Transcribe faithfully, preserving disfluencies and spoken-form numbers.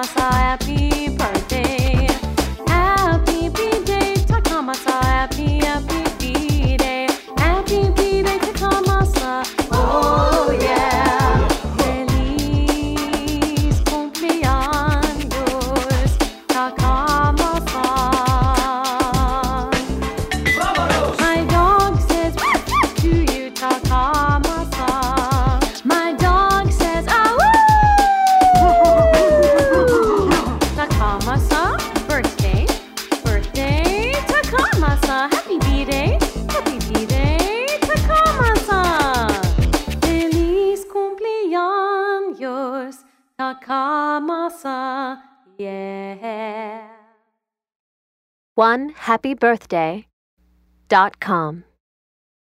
Takamasa, happy birthday. Happy birthday, Takamasa, happy, happy birthday. Happy birthday, Takamasa, oh yeah. Feliz cumpleaños, Takamasa. My dog says to you, Takamasa. My dog says, ah Takamasa, birthday, birthday, Takamasa, happy birthday, happy birthday, Takamasa. Feliz cumpleaños, Takamasa, yeah. one happy birthday dot com